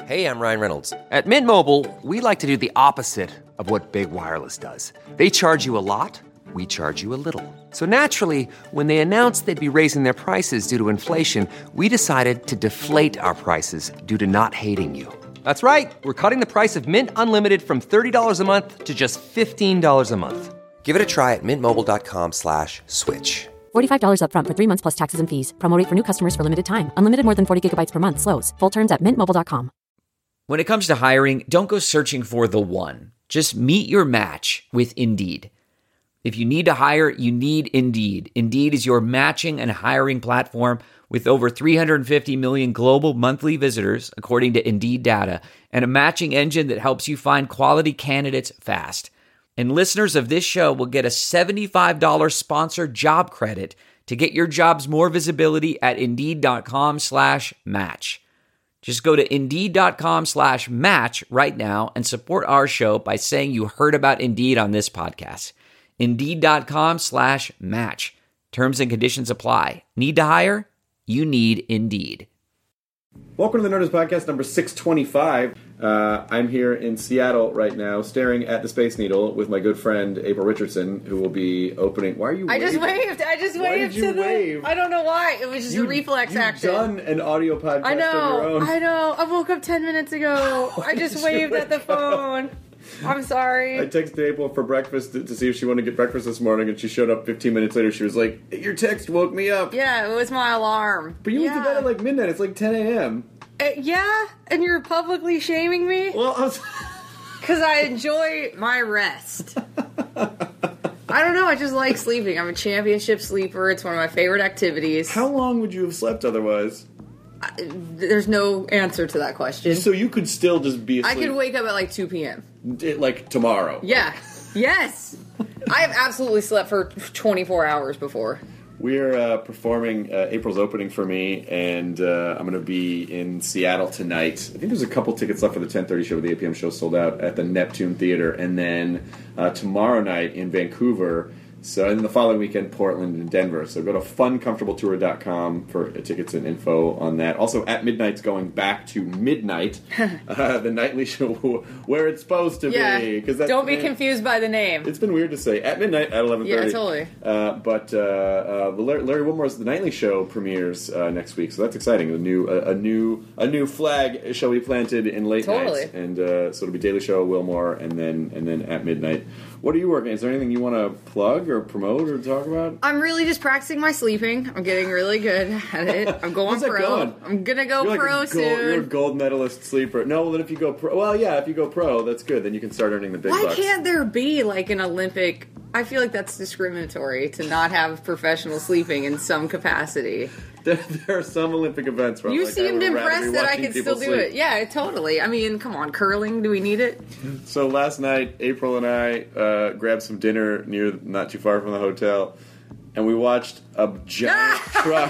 Hey, I'm Ryan Reynolds. At Mint Mobile, we like to do the opposite of what Big Wireless does. They charge you a lot, we charge you a little. So naturally, when they announced they'd be raising their prices due to inflation, we decided to deflate our prices due to not hating you. That's right. We're cutting the price of Mint Unlimited from $30 a month to just $15 a month. Give it a try at mintmobile.com/switch. $45 up front for 3 months plus taxes and fees. Promo rate for new customers for limited time. Unlimited more than 40 gigabytes per month. Slows full terms at mintmobile.com. When it comes to hiring, don't go searching for the one. Just meet your match with Indeed. If you need to hire, you need Indeed. Indeed is your matching and hiring platform with over 350 million global monthly visitors, according to Indeed data, and a matching engine that helps you find quality candidates fast. And listeners of this show will get a $75 sponsored job credit to get your jobs more visibility at Indeed.com/match. Just go to Indeed.com/match right now and support our show by saying you heard about Indeed on this podcast. Indeed.com/match. Terms and conditions apply. Need to hire? You need Indeed. Welcome to the Nerdist Podcast number 625. I'm here in Seattle right now, staring at the Space Needle with my good friend April Richardson, who will be opening. Why are you? I just waved. I don't know why. It was just a reflex action. You've done an audio podcast I know. of your own. I know. I woke up 10 minutes ago. I just waved at the phone. I'm sorry. I texted April for breakfast to see if she wanted to get breakfast this morning, and she showed up 15 minutes later. She was like, "Your text woke me up." Yeah, it was my alarm. But you went to bed at like midnight. It's like 10 a.m. Yeah, and you're publicly shaming me? Well, I was... Because I enjoy my rest. I don't know, I just like sleeping. I'm a championship sleeper. It's one of my favorite activities. How long would you have slept otherwise? There's no answer to that question. So you could still just be asleep? I could wake up at like 2 p.m. Like tomorrow? Yeah. Yes. I have absolutely slept for 24 hours before. We're performing April's opening for me, and I'm going to be in Seattle tonight. I think there's a couple tickets left for the 10:30 show. The 8 p.m. show sold out at the Neptune Theater. And then tomorrow night in Vancouver. So, and then the following weekend, Portland and Denver. So go to funcomfortabletour.com for tickets and info on that. Also, At Midnight's going back to midnight, the nightly show where it's supposed to be. That's don't be confused by the name. It's been weird to say At Midnight at 11:30. Yeah, totally. But Larry Wilmore's The Nightly Show premieres next week, so that's exciting. A new flag shall be planted in late nights, and so it'll be Daily Show, Wilmore, and then At Midnight. What are you working? Is there anything you want to plug or promote or talk about? I'm really just practicing my sleeping. I'm getting really good at it. I'm going pro. Going? I'm gonna go pro soon. You're a gold medalist sleeper. No, well, then if you go pro, if you go pro, that's good. Then you can start earning the big bucks. Why can't there be like an Olympic? I feel like that's discriminatory to not have professional sleeping in some capacity. There are some Olympic events where you seemed impressed that I could still do it. Yeah, totally. I mean, come on, curling. Do we need it? So last night, April and I grabbed some dinner not too far from the hotel, and we watched a giant truck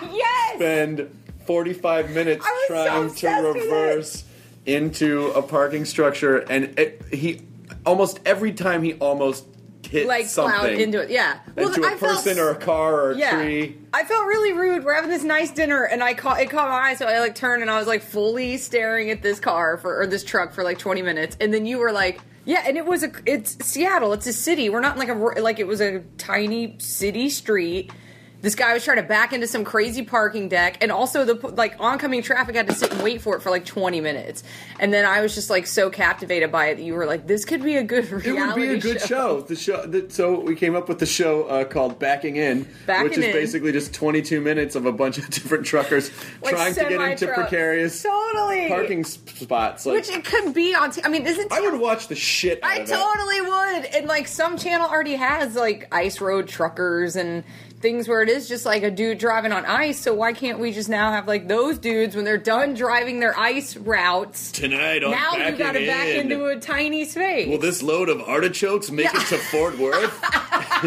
spend 45 minutes trying to reverse into a parking structure, and almost every time he almost hit something. Plowed into it, yeah. Into a person or a car or a tree. I felt really rude. We're having this nice dinner, and it caught my eye, so I turned and I was fully staring at this this truck for 20 minutes, and then you were like, yeah, and it's Seattle. It's a city. We're not it was a tiny city street. This guy was trying to back into some crazy parking deck, and also the oncoming traffic had to sit and wait for it for 20 minutes. And then I was just so captivated by it that you were like, "This could be a good reality show." It would be a good show. So we came up with the show called Backing In, which is basically just 22 minutes of a bunch of different truckers trying to get into precarious parking spots. Which it could be on. I would watch the shit out of that. I totally would. And some channel already has ice road truckers and things where it is just a dude driving on ice, so why can't we just now have those dudes when they're done driving their ice routes tonight on now Backing you gotta back into a tiny space. Will this load of artichokes make it to Fort Worth?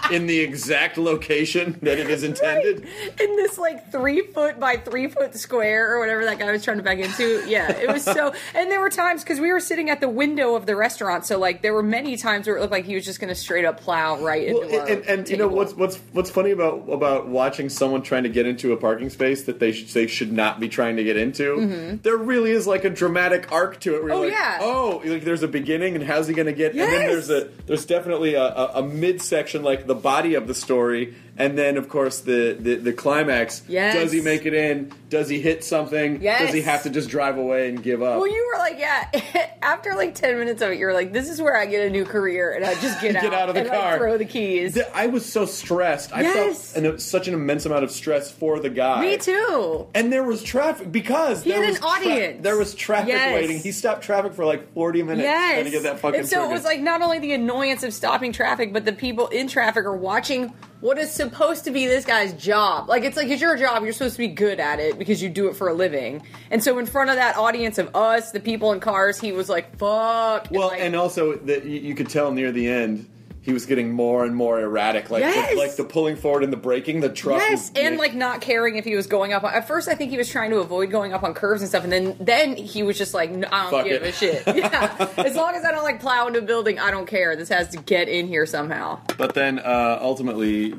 in the exact location that it is intended. Right. In this like 3 foot by 3 foot square or whatever that guy was trying to back into. Yeah, it was so. And there were times because we were sitting at the window of the restaurant, so like there were many times where it looked like he was just going to straight up plow right into our and you know what's funny about watching someone trying to get into a parking space that they should not be trying to get into. Mm-hmm. There really is like a dramatic arc to it. Where like there's a beginning and how's he going to get? Yes. And then there's definitely a midsection like the body of the story, and then of course the climax. Yes. Does he make it in? Does he hit something? Yes. Does he have to just drive away and give up? Well, you were like, after like 10 minutes of it, you were like, this is where I get a new career, and I just get out of the car, like, throw the keys. I was so stressed. I felt such an immense amount of stress for the guy. Me too. And there was traffic because he had an audience. There was traffic waiting. He stopped traffic for like 40 minutes trying to get that fucking. And so it was like not only the annoyance of stopping traffic, but the people in traffic are watching what is supposed to be this guy's job. Like, it's your job. You're supposed to be good at it because you do it for a living. And so in front of that audience of us, the people in cars, he was like, fuck. Well, and also that you could tell near the end, he was getting more and more erratic. Like, the pulling forward and the braking, the truck. Yes, and like not caring if he was going up. At first, I think he was trying to avoid going up on curves and stuff. And then he was just like, no, I don't give a shit. Yeah, as long as I don't like plow into a building, I don't care. This has to get in here somehow. But then ultimately,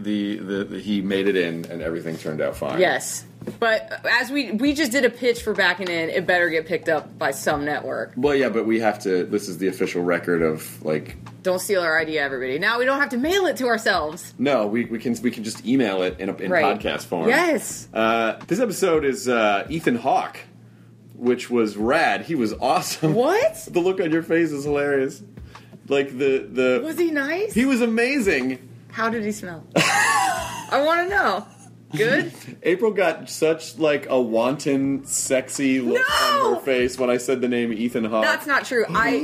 he made it in, and everything turned out fine. Yes. But as we just did a pitch for backing in, it better get picked up by some network. Well, yeah, but we have to. This is the official record of like. Don't steal our idea, everybody. Now we don't have to mail it to ourselves. No, we can just email it in podcast form. Yes. This episode is Ethan Hawke, which was rad. He was awesome. What? The look on your face is hilarious. Like the. Was he nice? He was amazing. How did he smell? I want to know. Good? April got such like a wanton, sexy look on her face when I said the name Ethan Hawke. That's not true.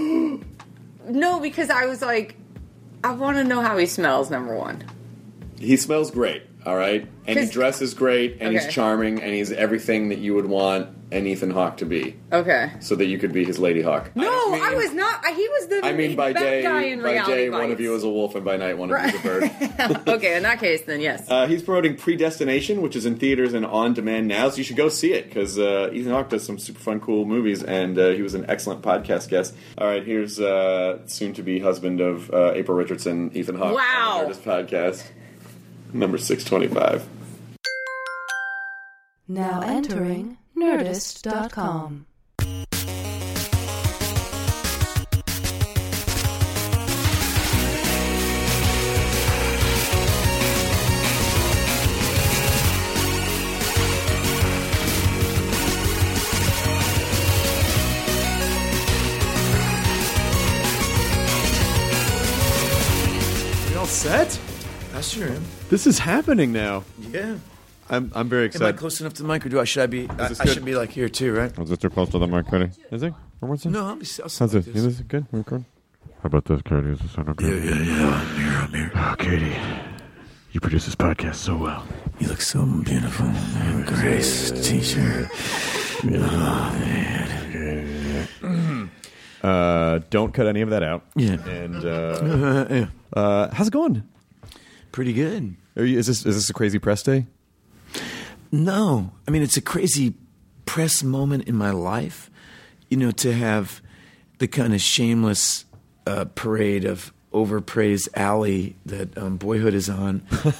No, because I was like, I want to know how he smells, number one. He smells great, all right? And he dresses great, and he's charming, and he's everything that you would want an Ethan Hawke to be. Okay. So that you could be his Lady Hawk. No, I was not. He was the by bad guy in Reality day, Bites. One of you is a wolf, and by night, one of you is a bird. Okay, in that case, then yes. He's promoting Predestination, which is in theaters and on demand now, so you should go see it, because Ethan Hawke does some super fun, cool movies, and he was an excellent podcast guest. All right, here's soon-to-be husband of April Richardson, Ethan Hawke. Wow. On the Nerdist Podcast, number 625. Now entering Nerdist.com. We all set? I sure am. This is happening now. Yeah. I'm very excited. Am I close enough to the mic, or should I be? I should be like here too, right? Is this too close to the mic, Cody? Is it? Or what's it? No, I'll How's like this? this. Is this good? We're recording? How about this, Cody? Is this sound okay? Yeah. I'm here. Oh, Katie, you produce this podcast so well. You look so beautiful. Grace t-shirt. Oh, man. Don't cut any of that out. Yeah. And how's it going? Pretty good. Is this a crazy press day? No. I mean, it's a crazy press moment in my life, to have the kind of shameless parade of overpraised alley that Boyhood is on,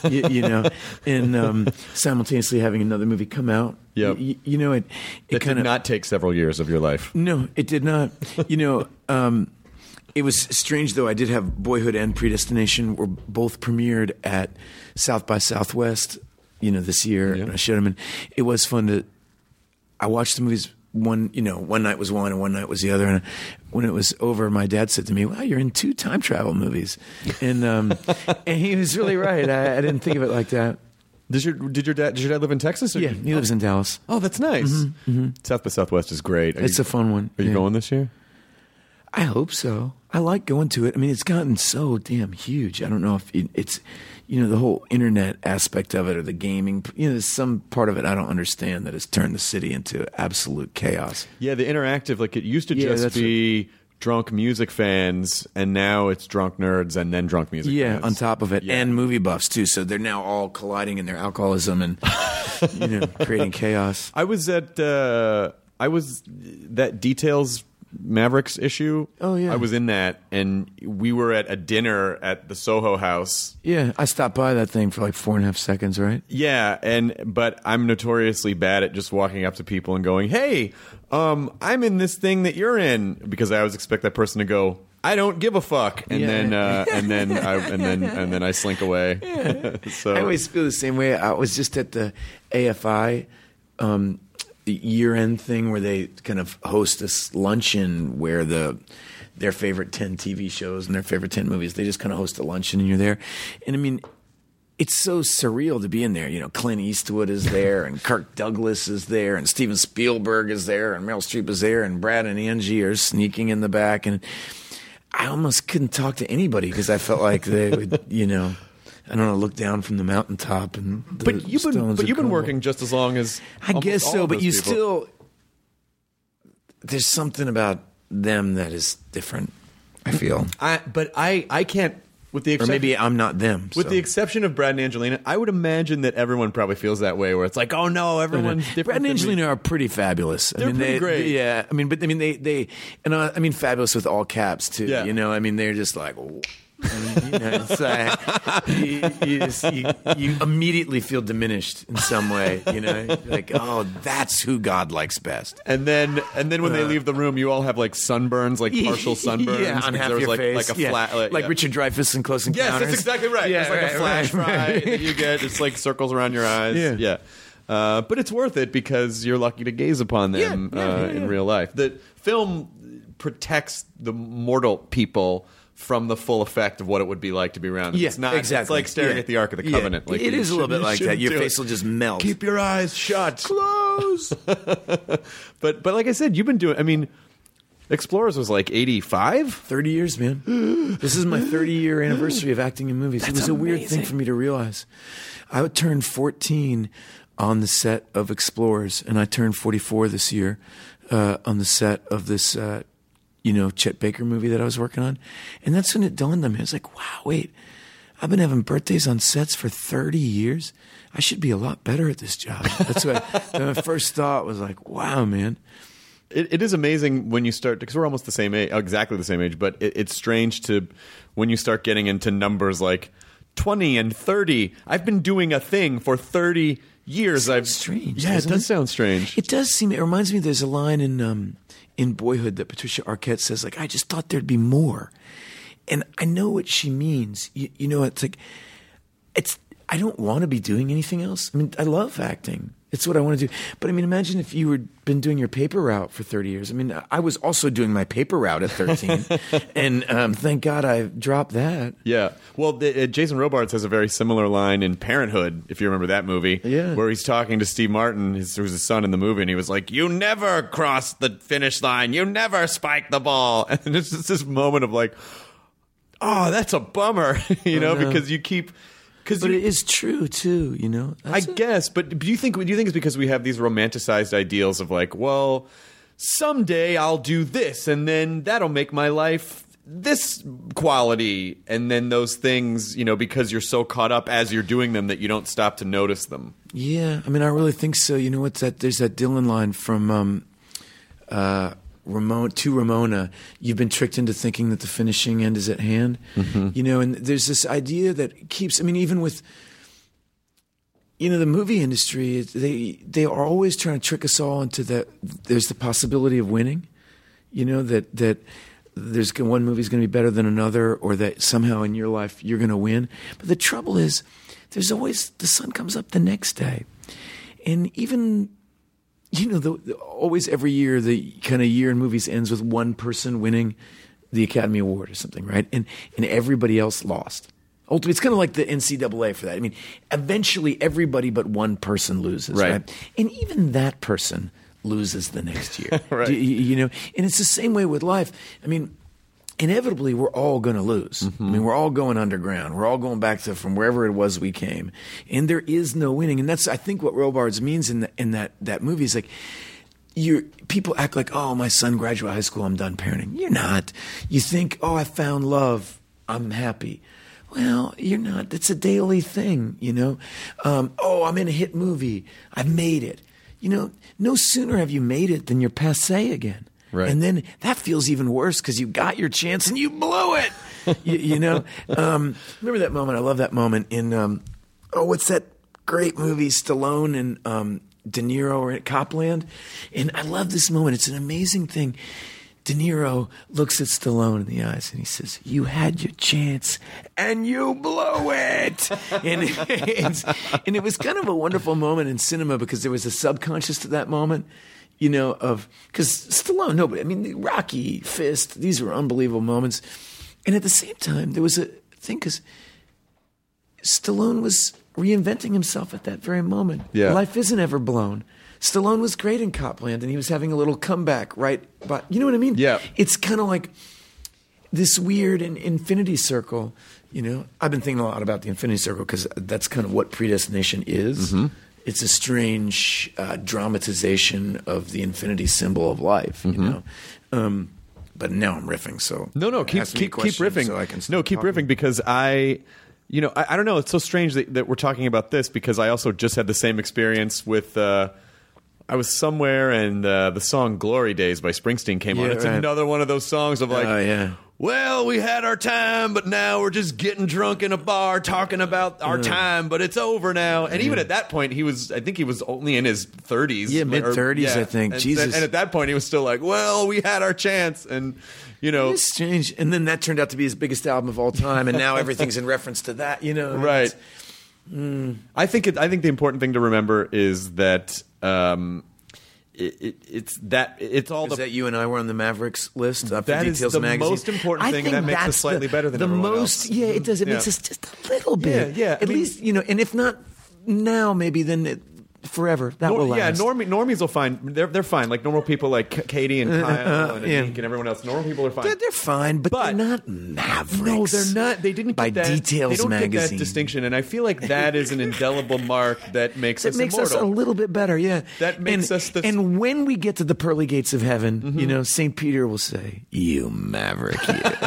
and simultaneously having another movie come out. Yep. It did not take several years of your life. No, it did not. It was strange, though. I did have Boyhood and Predestination were both premiered at South by Southwest, this year. Yeah. And I showed them, and it was fun I watched the movies one night was one and one night was the other. And when it was over, my dad said to me, "Wow, you're in 2 time travel movies," and and he was really right. I didn't think of it like that. Does your dad live in Texas? Or Yeah, he lives in Dallas. Oh, that's nice. Mm-hmm. South by Southwest is great. It's a fun one. Are you going this year? I hope so. I like going to it. I mean, it's gotten so damn huge. I don't know if it's, the whole internet aspect of it or the gaming. There's some part of it I don't understand that has turned the city into absolute chaos. Yeah, the interactive, like it used to just be drunk music fans, and now it's drunk nerds and then drunk music Yeah, fans. on top of it, Yeah. and movie buffs too. So they're now all colliding in their alcoholism and creating chaos. I was at that Details Mavericks issue. Oh, yeah. I was in that, and we were at a dinner at the Soho House. Yeah, I stopped by that thing for like 4.5 seconds, right? Yeah, but I'm notoriously bad at just walking up to people and going, "Hey, I'm in this thing that you're in," because I always expect that person to go, "I don't give a fuck," and Yeah. then I slink away. So I always feel the same way. I was just at the AFI the year-end thing where they kind of host this luncheon where their favorite 10 TV shows and their favorite 10 movies, they just kind of host a luncheon and you're there. And I mean, it's so surreal to be in there. You know, Clint Eastwood is there and Kirk Douglas is there and Steven Spielberg is there and Meryl Streep is there and Brad and Angie are sneaking in the back. And I almost couldn't talk to anybody because I felt like they would, I don't know, look down from the mountaintop and the But you've stones would been crumble. working just as long as I guess almost all so, of but those you people. still there's something about them that is different. I feel, I can't. With the or exception, maybe I'm not them. with so. the exception of Brad and Angelina, I would imagine that everyone probably feels that way. Where it's like, oh no, everyone's different. Brad and than me. Angelina are pretty fabulous. They're pretty great. Yeah, I mean, but I mean, they and I mean, fabulous with all caps too. Yeah. I mean, they're just like. It's like, you immediately feel diminished in some way, like, oh, that's who God likes best. And then when they leave the room, you all have like sunburns, like partial sunburns. Yeah, on because half there was your like, face. like a Yeah. flat, like yeah. Richard Dreyfuss in Close Yes, Encounters. that's exactly right. Yeah, There's like a flash right. that you get. It's like circles around your eyes. Yeah. But it's worth it because you're lucky to gaze upon them in real life. The film protects the mortal people from the full effect of what it would be like to be around them. Yeah, It's not. exactly. It's like staring Yeah. at the Ark of the Yeah. Covenant. Like It you is a little bit shouldn't- like that. shouldn't Your do face it. will just melt. Keep your eyes shut. Close. But like I said, you've been doing. I mean, Explorers was like 85. 30 years, man. This is my 30-year anniversary of acting in movies. It was a weird thing for me to realize. I turned 14 on the set of Explorers, and I turned 44 this year on the set of this, Chet Baker movie that I was working on. And that's when it dawned on me. I was like, wow, wait, I've been having birthdays on sets for 30 years. I should be a lot better at this job. That's what my first thought was like, wow, man. It is amazing when you start, because we're almost the same age, exactly the same age, but it's strange to when you start getting into numbers like 20 and 30. I've been doing a thing for 30 years. Strange. Yeah, it doesn't does sound strange. It does seem. It reminds me. There's a line in Boyhood that Patricia Arquette says, like, "I just thought there'd be more," and I know what she means. It's like, I don't want to be doing anything else. I mean, I love acting. It's what I want to do. But I mean, imagine if you had been doing your paper route for 30 years. I mean, I was also doing my paper route at 13, and thank God I dropped that. Yeah. Well, Jason Robards has a very similar line in Parenthood, if you remember that movie, where he's talking to Steve Martin, who's his son in the movie, and he was like, "You never cross the finish line. You never spike the ball." And it's just this moment of like, oh, that's a bummer, because you keep... But it is true too, I guess, but do you think it's because we have these romanticized ideals of like, well, someday I'll do this, and then that'll make my life this quality, and then those things, because you're so caught up as you're doing them that you don't stop to notice them. Yeah, I mean, I really think so. You know what's that? There's that Dylan line from Ramona. You've been tricked into thinking that the finishing end is at hand. Mm-hmm. And there's this idea that keeps. I mean, even with the movie industry, they are always trying to trick us all into that. There's the possibility of winning. That there's one movie's going to be better than another, or that somehow in your life you're going to win. But the trouble is, there's always the sun comes up the next day, and even. Always every year, the kind of year in movies ends with one person winning the Academy Award or something, right? And everybody else lost. Ultimately, it's kind of like the NCAA for that. I mean, eventually everybody but one person loses, right? And even that person loses the next year. Right. And it's the same way with life. I mean, inevitably, we're all going to lose. Mm-hmm. I mean, we're all going underground. We're all going back to from wherever it was we came. And there is no winning. And that's, I think, what Robards means in that movie is like, people act like, oh, my son graduated high school, I'm done parenting. You're not. You think, oh, I found love, I'm happy. Well, you're not. It's a daily thing, you know. Oh, I'm in a hit movie, I've made it. You know, no sooner have you made it than you're passé again. Right. And then that feels even worse because you got your chance and you blew it. you know, remember that moment? I love that moment in what's that great movie? Stallone and De Niro are at Copland, and I love this moment. It's an amazing thing. De Niro looks at Stallone in the eyes and he says, "You had your chance and you blew it." and it was kind of a wonderful moment in cinema because there was a subconscious to that moment. You know, because Stallone, nobody, I mean, Rocky, Fist, these were unbelievable moments. And at the same time, there was a thing because Stallone was reinventing himself at that very moment. Yeah. Life isn't ever blown. Stallone was great in Copland, and he was having a little comeback, right? But you know what I mean? Yeah. It's kind of like this weird infinity circle. You know, I've been thinking a lot about the infinity circle because that's kind of what predestination is. Mm-hmm. It's a strange dramatization of the infinity symbol of life, you know. But now I'm riffing, so no, keep riffing. So I can keep riffing because I don't know. It's so strange that we're talking about this because I also just had the same experience with. I was somewhere and the song "Glory Days" by Springsteen came on. It's another one of those songs of like, well, we had our time, but now we're just getting drunk in a bar talking about our time, but it's over now. And even at that point, I think he was only in his 30s. Yeah, mid-30s, I think. Jesus. And at that point, he was still like, well, we had our chance. And, you know. It's strange. And then that turned out to be his biggest album of all time, and now everything's in reference to that, you know. Right. I think the important thing to remember is that it's all that you and I were on the Mavericks list. That is the magazine. most important thing, and that makes us slightly better than everyone else. Yeah, it does. It makes us just a little bit. Yeah. At least, you know, and if not now, maybe then forever. That will last. Yeah, normies will find they're fine. Like normal people, like Katie and Kyle and Nick and everyone else. Normal people are fine. They're fine, but they're not Mavericks. No, they're not. They didn't by get that, Details they don't magazine. Get that distinction, and I feel like that is an indelible mark that makes us makes immortal. us a little bit better. Yeah, that makes us. And when we get to the pearly gates of heaven, you know, St. Peter will say, "You maverick,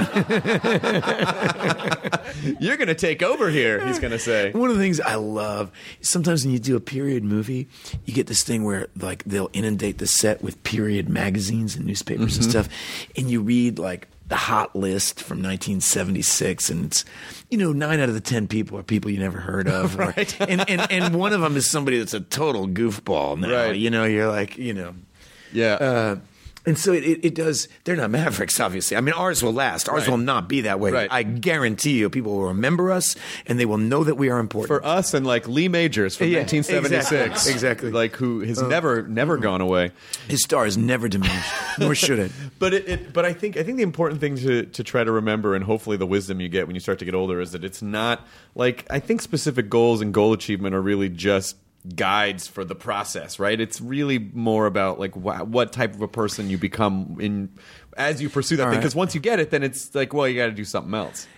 you're going to take over here." He's going to say. One of the things I love sometimes when you do a period movie, you get this thing where like they'll inundate the set with period magazines and newspapers and stuff, and you read like the hot list from 1976, and it's, you know, 9 out of the 10 people are people you never heard of, right? and one of them is somebody that's a total goofball now. Right. You know, you're like, you know, yeah. And so it does. They're not Mavericks, obviously. I mean, ours will last. Ours will not be that way. Right. I guarantee you, people will remember us, and they will know that we are important. For us, and like Lee Majors from 1976, exactly. Like who has never gone away. His star has never diminished, nor should it. But I think the important thing to try to remember, and hopefully the wisdom you get when you start to get older, is that it's not like, I think specific goals and goal achievement are really just guides for the process, right? It's really more about like what type of a person you become as you pursue that thing. Because once you get it, then it's like, well, you got to do something else.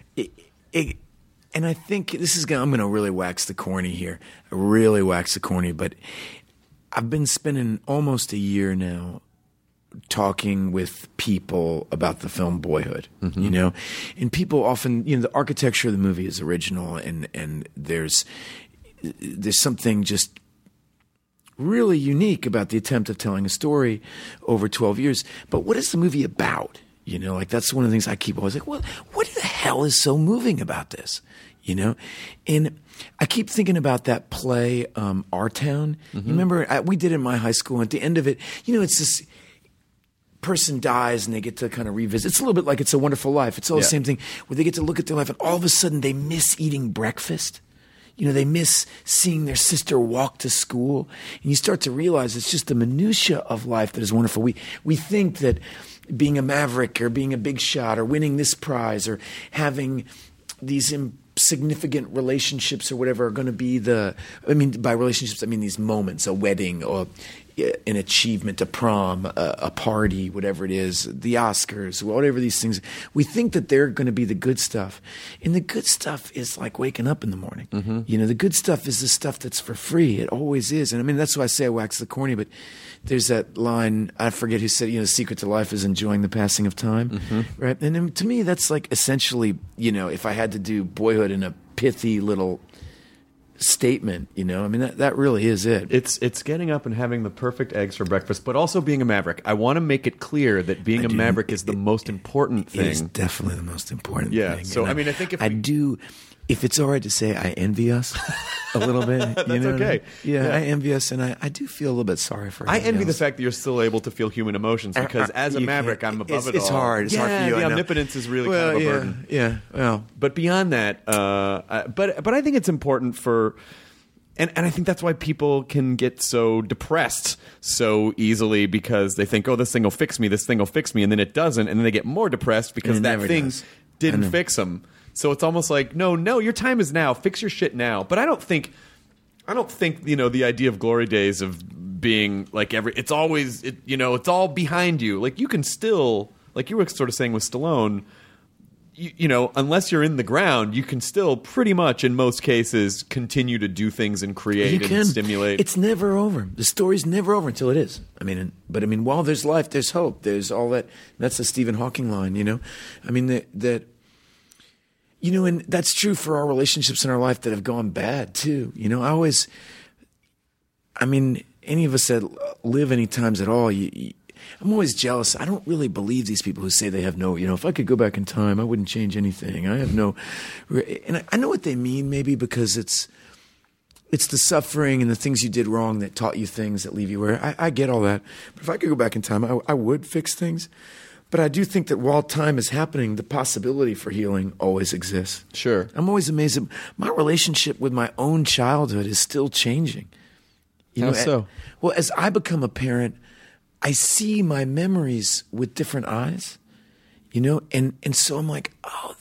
And I think I'm going to really wax the corny here. Really wax the corny, but I've been spending almost a year now talking with people about the film Boyhood, you know, and people often, you know, the architecture of the movie is original, and there's something just really unique about the attempt of telling a story over 12 years. But what is the movie about? You know, like that's one of the things I keep always like, well, what the hell is so moving about this? You know? And I keep thinking about that play, Our Town. You remember, we did it in my high school, and at the end of it, you know, it's this person dies and they get to kind of revisit. It's a little bit like It's a Wonderful Life. It's all the same thing, where they get to look at their life and all of a sudden they miss eating breakfast. You know, they miss seeing their sister walk to school. And you start to realize it's just the minutia of life that is wonderful. We think that being a maverick or being a big shot or winning this prize or having these significant relationships or whatever are going to be by relationships, I mean these moments, a wedding or an achievement, a prom, a party, whatever it is, the Oscars, whatever these things, we think that they're going to be the good stuff. And the good stuff is like waking up in the morning. The good stuff is the stuff that's for free. It always is. And I mean, that's why I say I wax the corny, but there's that line, I forget who said, the secret to life is enjoying the passing of time, right? And then, to me, that's like essentially, if I had to do Boyhood in a pithy little statement, I mean, that really is it. It's getting up and having the perfect eggs for breakfast, but also being a maverick. I want to make it clear that being a maverick is the most important thing. It's definitely the most important thing. Yeah. So, I mean, I think if it's all right to say, I envy us a little bit. That's okay. Yeah, I envy us, and I do feel a little bit sorry for. I envy the fact that you're still able to feel human emotions, because as a maverick, I'm above it all. It's hard. It's hard for you. The omnipotence is really kind of a burden. Yeah. Well, but beyond that, but I think it's important for. And I think that's why people can get so depressed so easily, because they think, oh, this thing will fix me, and then it doesn't, and then they get more depressed because that thing didn't fix them. So it's almost like, no, your time is now. Fix your shit now. But I don't think the idea of glory days of being like it's always it's all behind you. Like, you can still, like you were sort of saying with Stallone, unless you're in the ground, you can still pretty much, in most cases, continue to do things and create and stimulate. It's never over. The story's never over until it is. I mean, while there's life, there's hope. There's all that. That's a Stephen Hawking line, I mean, that and that's true for our relationships in our life that have gone bad too. Any of us that live any times at all, I'm always jealous. I don't really believe these people who say they have no, if I could go back in time, I wouldn't change anything. I have no, and I know what they mean, maybe because it's the suffering and the things you did wrong that taught you things that leave you where I get all that. But if I could go back in time, I would fix things. But I do think that while time is happening, the possibility for healing always exists. Sure. I'm always amazed that my relationship with my own childhood is still changing. How so? Well, as I become a parent, I see my memories with different eyes, and so I'm like, oh,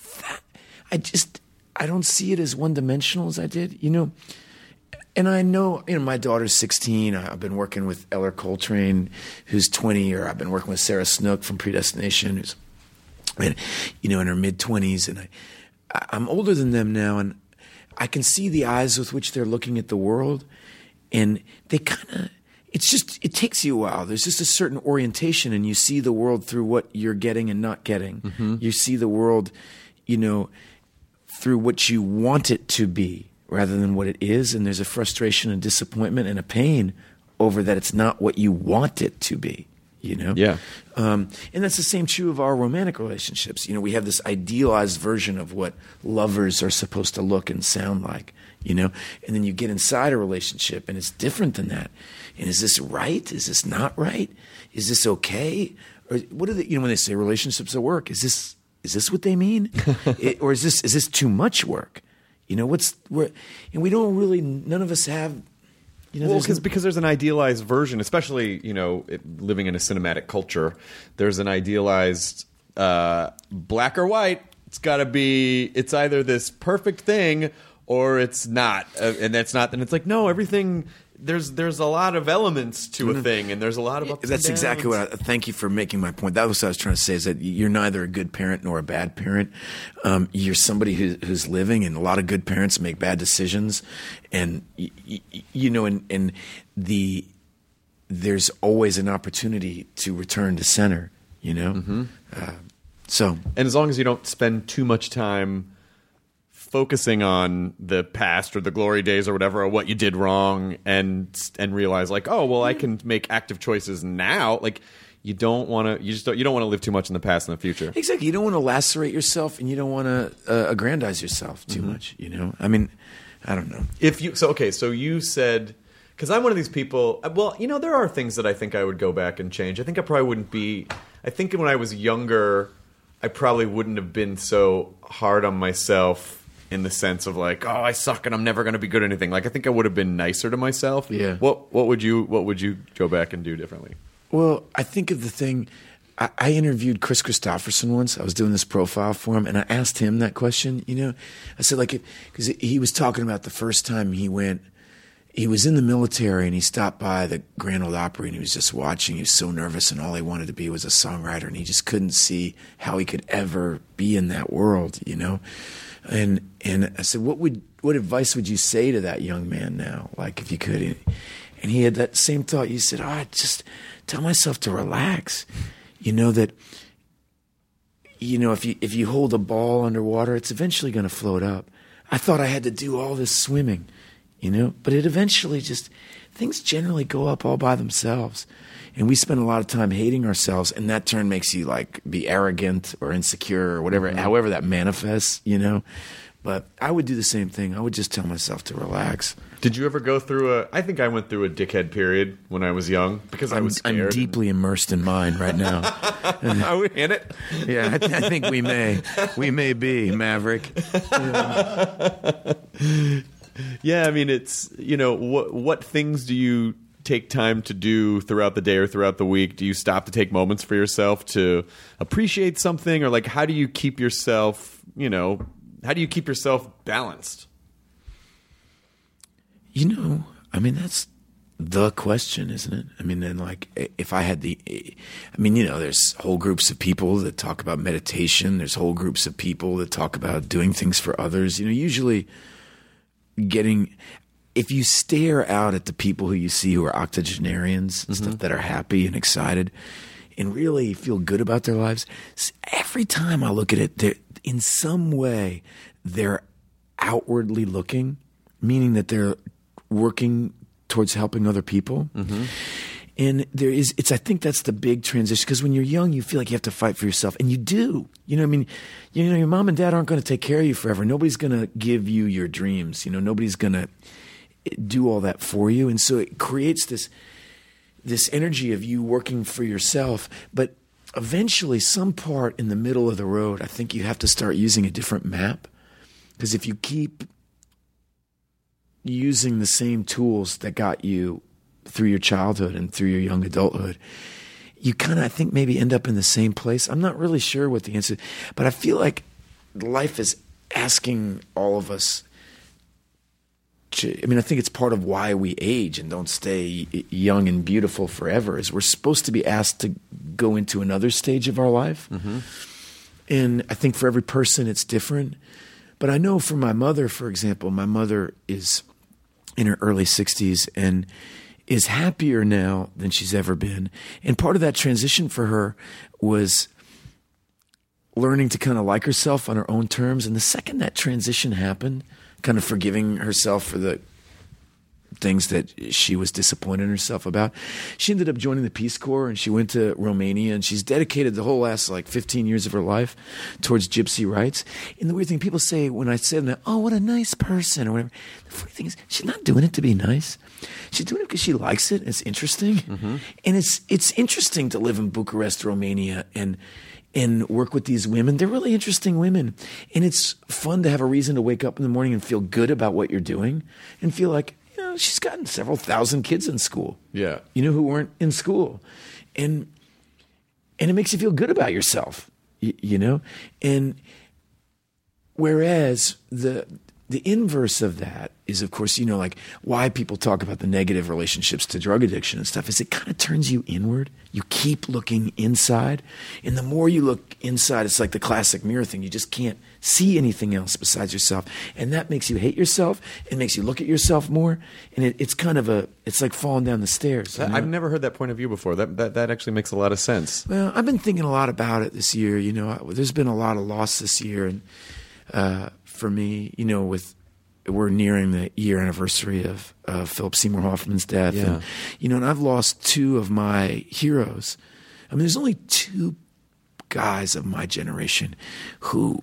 I don't see it as one-dimensional as I did, And I know, my daughter's 16. I've been working with Eller Coltrane, who's 20, or I've been working with Sarah Snook from Predestination, who's, in her mid-20s. And I'm older than them now, and I can see the eyes with which they're looking at the world. And they kind of, it takes you a while. There's just a certain orientation, and you see the world through what you're getting and not getting. Mm-hmm. You see the world, through what you want it to be, rather than what it is, and there's a frustration and disappointment and a pain over that it's not what you want it to be, Yeah. And that's the same true of our romantic relationships. We have this idealized version of what lovers are supposed to look and sound like, and then you get inside a relationship, and it's different than that. And is this right? Is this not right? Is this okay? Or what are they, when they say relationships at work, is this what they mean? Or is this too much work? And we don't really, none of us have, because there's an idealized version, especially, living in a cinematic culture, there's an idealized black or white. It's either this perfect thing or it's not. And that's not, and it's like, no, everything, there's a lot of elements to a thing, and there's a lot of ups and downs. That's exactly what thank you for making my point. That was what I was trying to say, is that you're neither a good parent nor a bad parent. You're somebody who's living, and a lot of good parents make bad decisions, and there's always an opportunity to return to center. Mm-hmm. And as long as you don't spend too much time focusing on the past or the glory days or whatever, or what you did wrong, and realize like, oh, well, I can make active choices now. Like, you don't want to live too much in the past and the future. Exactly. You don't want to lacerate yourself, and you don't want to aggrandize yourself too much. I mean, I don't know. So you said, because I'm one of these people. Well, there are things that I think I would go back and change. I think I probably wouldn't be. I think when I was younger, I probably wouldn't have been so hard on myself, in the sense of like, oh, I suck and I'm never going to be good at anything. Like, I think I would have been nicer to myself. Yeah. What would you go back and do differently? Well, I think of the thing. I interviewed Chris Christopherson once. I was doing this profile for him, and I asked him that question. I said, like, because he was talking about the first time he went he was in the military and he stopped by the Grand Ole Opry and he was just watching. He was so nervous and all he wanted to be was a songwriter and he just couldn't see how he could ever be in that world, you know? And I said, what advice would you say to that young man now? Like if you could. And he had that same thought. He said, I just tell myself to relax. You know that, you know, if you hold a ball underwater, it's eventually going to float up. I thought I had to do all this swimming, you know, but it eventually just, things generally go up all by themselves. And we spend a lot of time hating ourselves, and that turn makes you like be arrogant or insecure or whatever, however that manifests, you know. But I would do the same thing. I would just tell myself to relax. Did you ever go through I think I went through a dickhead period when I was young because I was scared. I'm deeply immersed in mine right now. Are we in it? Yeah, I think we may be, Maverick. Yeah, I mean, it's, you know, what things do you take time to do throughout the day or throughout the week? Do you stop to take moments for yourself to appreciate something? Or like, how do you keep yourself, you know, how do you keep yourself balanced? You know, I mean, that's the question, isn't it? I mean, then like if I had you know, there's whole groups of people that talk about meditation. There's whole groups of people that talk about doing things for others. You know, usually if you stare out at the people who you see who are octogenarians and stuff that are happy and excited and really feel good about their lives, every time I look at it, in some way they're outwardly looking, meaning that they're working towards helping other people. And I think that's the big transition, because when you're young, you feel like you have to fight for yourself, and you do. You know what I mean? You know, your mom and dad aren't going to take care of you forever. Nobody's going to give you your dreams. You know, nobody's going to do all that for you. And so it creates this energy of you working for yourself. But eventually, some part in the middle of the road, I think you have to start using a different map. Because if you keep using the same tools that got you through your childhood and through your young adulthood, you kind of, I think, maybe end up in the same place. I'm not really sure what the answer is, but I feel like life is asking all of us I think it's part of why we age and don't stay young and beautiful forever, is we're supposed to be asked to go into another stage of our life. And I think for every person it's different. But I know for my mother, for example, my mother is in her early 60s and is happier now than she's ever been. And part of that transition for her was learning to kind of like herself on her own terms. And the second that transition happened, kind of forgiving herself for the things that she was disappointed in herself about, she ended up joining the Peace Corps, and she went to Romania, and she's dedicated the whole last 15 years of her life towards gypsy rights. And the weird thing, people say when I say that, oh, what a nice person or whatever. The funny thing is, she's not doing it to be nice. She's doing it because she likes it. It's interesting. And it's interesting to live in Bucharest, Romania, and work with these women. They're really interesting women. And it's fun to have a reason to wake up in the morning and feel good about what you're doing and feel like, you know, she's gotten several thousand kids in school. Yeah. You know, who weren't in school. And it makes you feel good about yourself, you know? And whereas the inverse of that is, of course, you know, like why people talk about the negative relationships to drug addiction and stuff is it kind of turns you inward. You keep looking inside. And the more you look inside, it's like the classic mirror thing. You just can't see anything else besides yourself. And that makes you hate yourself. It makes you look at yourself more. And it's kind of it's like falling down the stairs. I've never heard that point of view before. That actually makes a lot of sense. Well, I've been thinking a lot about it this year. You know, there's been a lot of loss this year. And for me, you know, we're nearing the year anniversary of Philip Seymour Hoffman's death. Yeah. And, you know, and I've lost two of my heroes. I mean, there's only two guys of my generation who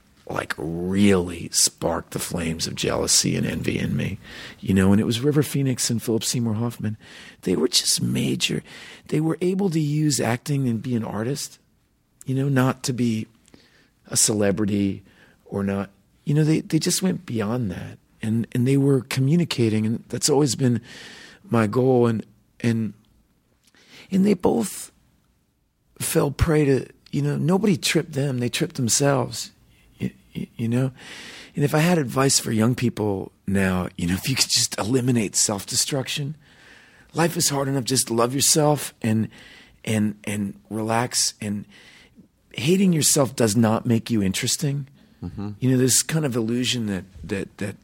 really sparked the flames of jealousy and envy in me, you know, and it was River Phoenix and Philip Seymour Hoffman. They were just major. They were able to use acting and be an artist, you know, not to be a celebrity or not. You know, they just went beyond that, and they were communicating, and that's always been my goal. And they both fell prey to, you know, nobody tripped them; they tripped themselves. you know? And if I had advice for young people now, you know, if you could just eliminate self-destruction, life is hard enough. Just love yourself and relax. And hating yourself does not make you interesting. Mm-hmm. You know, this kind of illusion that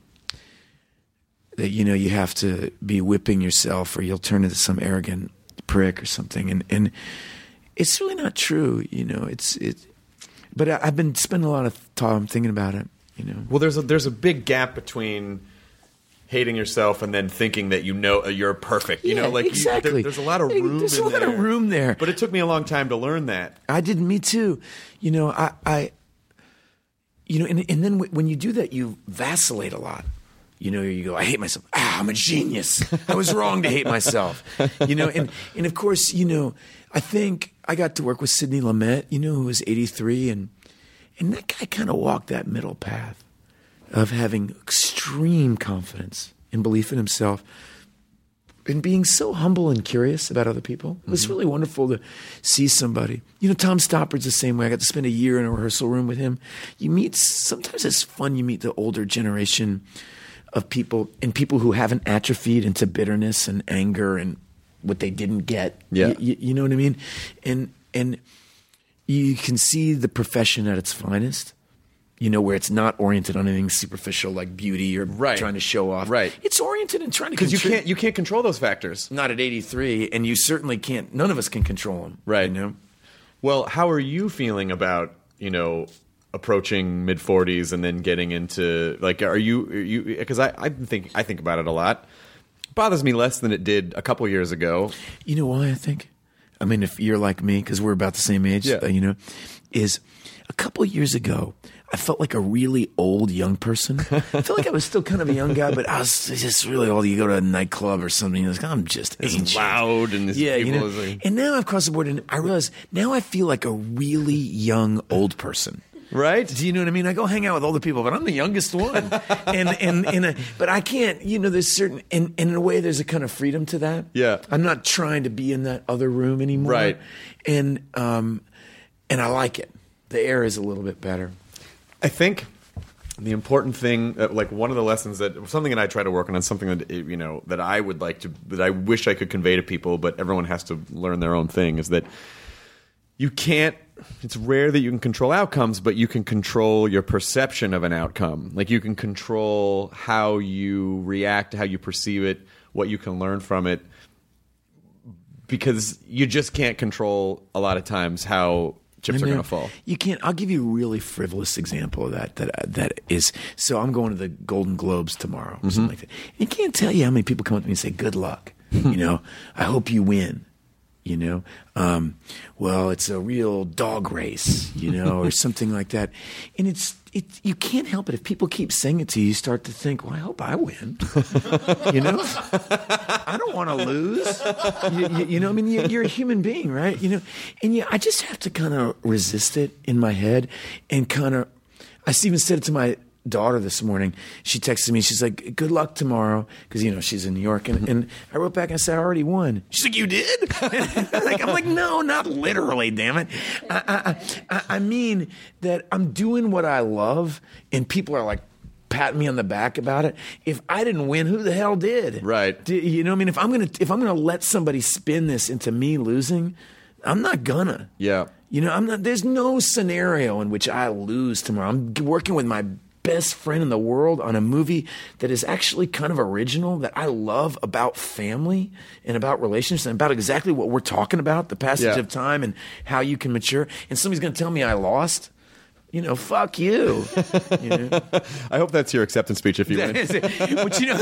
you know, you have to be whipping yourself or you'll turn into some arrogant prick or something. And it's really not true. You know, but I've been spending a lot of time thinking about it. You know, well, there's a big gap between hating yourself and then thinking that you know you're perfect. You know, like exactly. There's a lot of room. There's a lot of room there. But it took me a long time to learn that. I did. Me too. You know, I you know, and then when you do that, you vacillate a lot. You know, you go, I hate myself. I'm a genius. I was wrong to hate myself. You know, and of course, you know, I think I got to work with Sidney Lumet, you know, who was 83, and that guy kind of walked that middle path of having extreme confidence and belief in himself and being so humble and curious about other people. It was really wonderful to see somebody. You know, Tom Stoppard's the same way. I got to spend a year in a rehearsal room with him. Sometimes it's fun, you meet the older generation of people and people who haven't atrophied into bitterness and anger and what they didn't get. Yeah. You know what I mean? And you can see the profession at its finest, you know, where it's not oriented on anything superficial like beauty or trying to show off. Right. It's oriented in trying to because you can't control those factors. Not at 83, and you certainly can't. None of us can control them. Right. You know. Well, how are you feeling about, you know, approaching mid-40s and then getting into, like, are you because I think about it a lot. It bothers me less than it did a couple years ago. You know why I think? I mean, if you're like me, because we're about the same age, you know, is a couple years ago, I felt like a really old young person. I felt like I was still kind of a young guy, but I was just really old. You go to a nightclub or something, you're like, I'm just ancient. It's loud and people. You know? Like... And now I've crossed the board, and I realize now I feel like a really young old person. Right? Do you know what I mean? I go hang out with older people, but I'm the youngest one. But I can't, you know, there's certain, and in a way there's a kind of freedom to that. Yeah. I'm not trying to be in that other room anymore. Right. And I like it. The air is a little bit better. I think the important thing, like one of the lessons something that I try to work on, something that, you know, that I would like to, that I wish I could convey to people, but everyone has to learn their own thing, is that you can't, it's rare that you can control outcomes, but you can control your perception of an outcome. Like you can control how you react, how you perceive it, what you can learn from it, because you just can't control a lot of times how chips are going to fall. You can't. I'll give you a really frivolous example of that is, so I'm going to the Golden Globes tomorrow or something like that. You can't tell you how many people come up to me and say, good luck. You know, I hope you win. You know, well, it's a real dog race, you know, or something like that. And you can't help it. If people keep saying it to you, you start to think, well, I hope I win. You know, I don't want to lose. You know, I mean, you're a human being, right? You know, and I just have to kind of resist it in my head and kind of, I even said it to my daughter this morning. She texted me. She's like, good luck tomorrow. Because, you know, she's in New York. And I wrote back and I said, I already won. She's like, you did? I'm like, no, not literally, damn it. I mean that I'm doing what I love and people are like patting me on the back about it. If I didn't win, who the hell did? Right. You know what I mean? If I'm gonna let somebody spin this into me losing, I'm not gonna. Yeah. You know, there's no scenario in which I lose tomorrow. I'm working with my best friend in the world on a movie that is actually kind of original, that I love, about family and about relationships and about exactly what we're talking about, the passage of time and how you can mature. And somebody's going to tell me I lost. You know, fuck you. You know? I hope that's your acceptance speech if you win. But you know,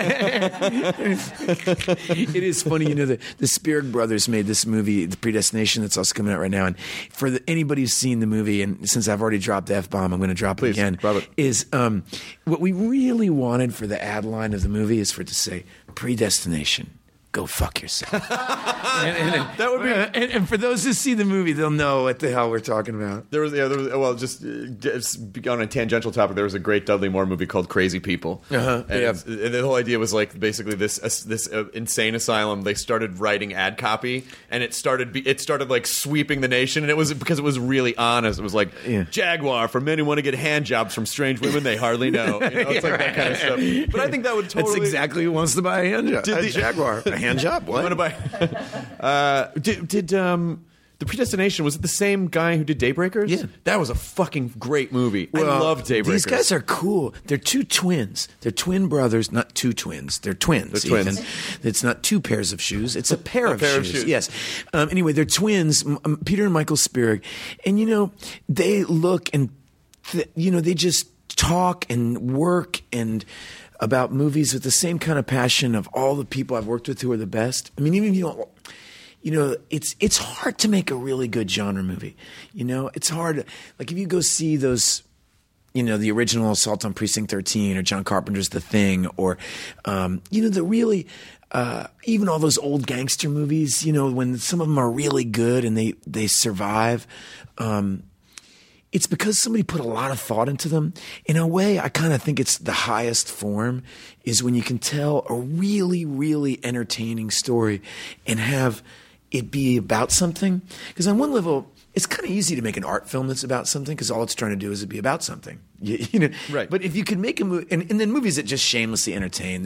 it is funny. You know, the Spirig brothers made this movie, The Predestination, that's also coming out right now. And for anybody who's seen the movie, and since I've already dropped the F-bomb, I'm going to drop it again. Drop it. Is what we really wanted for the ad line of the movie is for it to say predestination. go fuck yourself. That would be. And for those who see the movie, they'll know what the hell we're talking about. There was well, just on a tangential topic, there was a great Dudley Moore movie called Crazy People. And the whole idea was like basically this insane asylum. They started writing ad copy, and it started like sweeping the nation. And it was because it was really honest. It was like Jaguar for men who want to get hand jobs from strange women they hardly know. It's like that kind of stuff. But I think that would totally. That's exactly who wants to buy a hand job. A Jaguar. A hand job? What? Want to buy? Did The Predestination, was it the same guy who did Daybreakers? Yeah. That was a fucking great movie. Well, I love Daybreakers. These guys are cool. They're two twins. They're twin brothers, not two twins. They're twins. They're twins. It's not two pairs of shoes. It's a pair of shoes. Yes. Anyway, they're twins, Peter and Michael Spierig. And, they look and, they just talk and work and about movies with the same kind of passion of all the people I've worked with who are the best. I mean, even if you don't, it's hard to make a really good genre movie. It's hard. Like if you go see those, the original Assault on Precinct 13 or John Carpenter's The Thing or, the really, even all those old gangster movies, when some of them are really good and they survive, it's because somebody put a lot of thought into them. In a way, I kind of think it's the highest form is when you can tell a really, really entertaining story and have it be about something. Because on one level, it's kind of easy to make an art film that's about something because all it's trying to do is be about something. Right. But if you can make a movie, and then movies that just shamelessly entertain,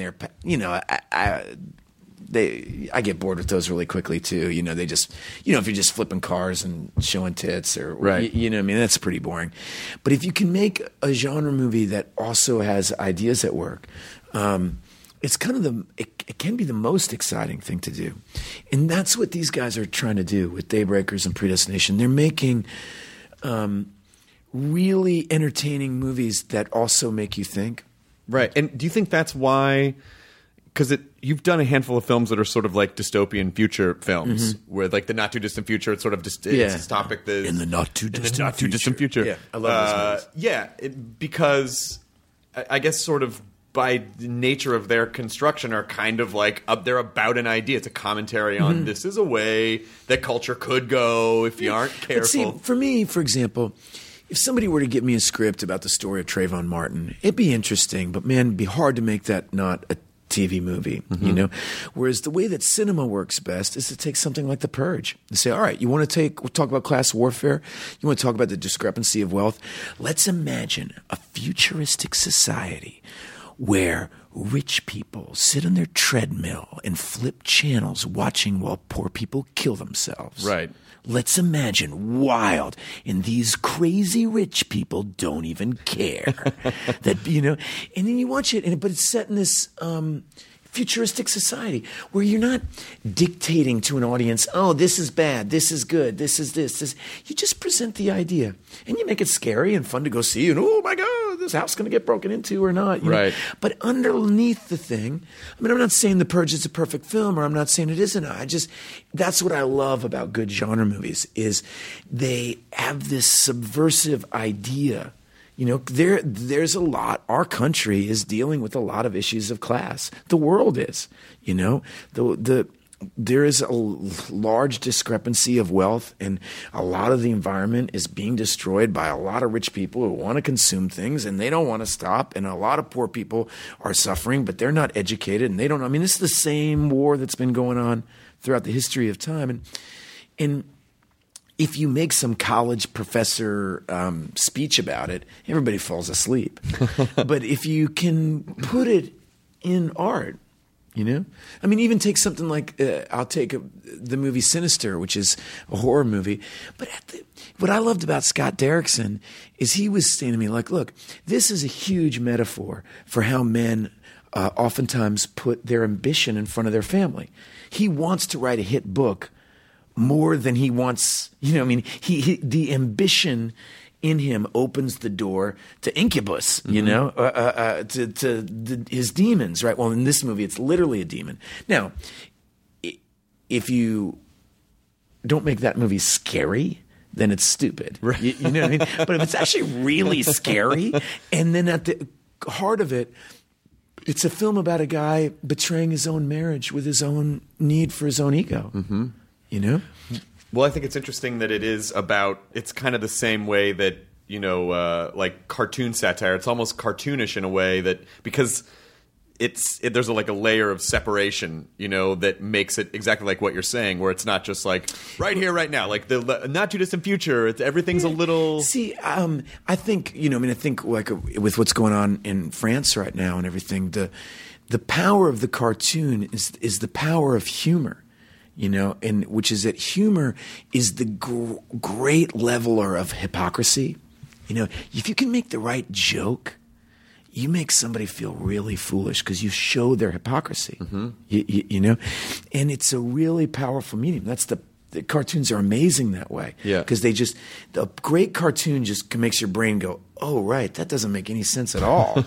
I get bored with those really quickly too. They just, if you're just flipping cars and showing tits or, right. That's pretty boring. But if you can make a genre movie that also has ideas at work, it's kind of it can be the most exciting thing to do. And that's what these guys are trying to do with Daybreakers and Predestination. They're making, really entertaining movies that also make you think. Right. And do you think that's why? Because you've done a handful of films that are sort of like dystopian future films, where like the not too distant future, it's sort of it's this topic that in the not too distant future. Yeah, I love those movies. Because I guess sort of by the nature of their construction are kind of like they're about an idea. It's a commentary on this is a way that culture could go if you aren't careful. But see, for me, for example, if somebody were to give me a script about the story of Trayvon Martin, it'd be interesting, but man, it'd be hard to make that not a TV movie, Whereas the way that cinema works best is to take something like The Purge and say, all right, we'll talk about class warfare. You want to talk about the discrepancy of wealth. Let's imagine a futuristic society where rich people sit on their treadmill and flip channels watching while poor people kill themselves. Right. Let's imagine wild, and these crazy rich people don't even care that, and then you watch it, but it's set in this, futuristic society where you're not dictating to an audience, oh, this is bad, this is good, this is this. You just present the idea and you make it scary and fun to go see and, oh my God, this house is going to get broken into or not. Right. But underneath the thing, I'm not saying The Purge is a perfect film or I'm not saying it isn't. That's what I love about good genre movies is they have this subversive idea. There's a lot. Our country is dealing with a lot of issues of class. The world is, there is a large discrepancy of wealth, and a lot of the environment is being destroyed by a lot of rich people who want to consume things, and they don't want to stop. And a lot of poor people are suffering, but they're not educated, and they don't. This is the same war that's been going on throughout the history of time, and if you make some college professor speech about it, everybody falls asleep. But if you can put it in art, even take something like I'll take the movie Sinister, which is a horror movie. But what I loved about Scott Derrickson is he was saying to me, like, look, this is a huge metaphor for how men oftentimes put their ambition in front of their family. He wants to write a hit book more than he wants, the ambition in him opens the door to incubus, to his demons, right? Well, in this movie, it's literally a demon. Now, if you don't make that movie scary, then it's stupid. Right. You know what I mean? But if it's actually really scary, and then at the heart of it, It's a film about a guy betraying his own marriage with his own need for his own ego. Mm-hmm. You know? Well, I think it's interesting that it's kind of the same way that, like cartoon satire. It's almost cartoonish in a way that, because there's a layer of separation, that makes it exactly like what you're saying, where it's not just like right here, right now, like the not too distant future. Everything's a little. See, I think I think like with what's going on in France right now and everything, the power of the cartoon is the power of humor, and which is that humor is the great leveler of hypocrisy. If you can make the right joke, you make somebody feel really foolish because you show their hypocrisy, and it's a really powerful medium. The cartoons are amazing that way. Yeah. Because the great cartoon just makes your brain go, oh, right, that doesn't make any sense at all,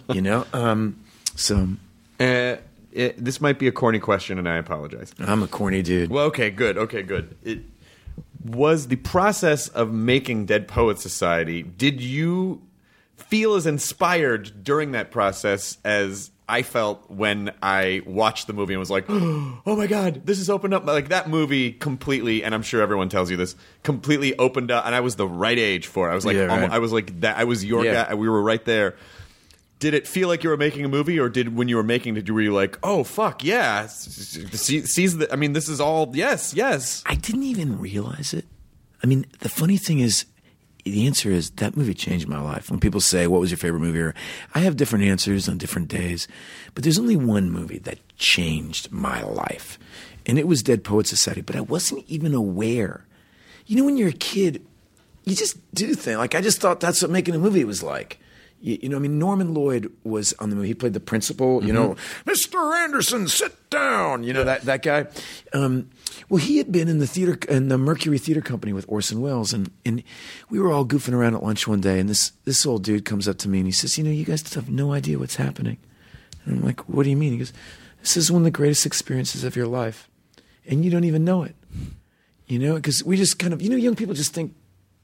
This might be a corny question, and I apologize. I'm a corny dude. Well, okay, good. It was the process of making Dead Poets Society, did you feel as inspired during that process as I felt when I watched the movie and was like, oh my God, this has opened up. Like that movie completely, and I'm sure everyone tells you this, completely opened up, and I was the right age for it. I was like, I was like that. I was your guy. We were right there. Did it feel like you were making a movie, or when you were making it, were you like, oh fuck yeah, this is all yes. I didn't even realize it. I mean, the funny thing is, the answer is that movie changed my life. When people say, what was your favorite movie? I have different answers on different days, but there's only one movie that changed my life, and it was Dead Poets Society, but I wasn't even aware. When you're a kid, you just do things. Like, I just thought that's what making a movie was like. Norman Lloyd was on the movie. He played the principal, Mr. Anderson, sit down, that guy. Well, he had been in the Mercury Theater Company with Orson Welles, and we were all goofing around at lunch one day, and this old dude comes up to me and he says, you guys have no idea what's happening. And I'm like, what do you mean? He goes, this is one of the greatest experiences of your life, and you don't even know it. Because we just kind of, young people just think,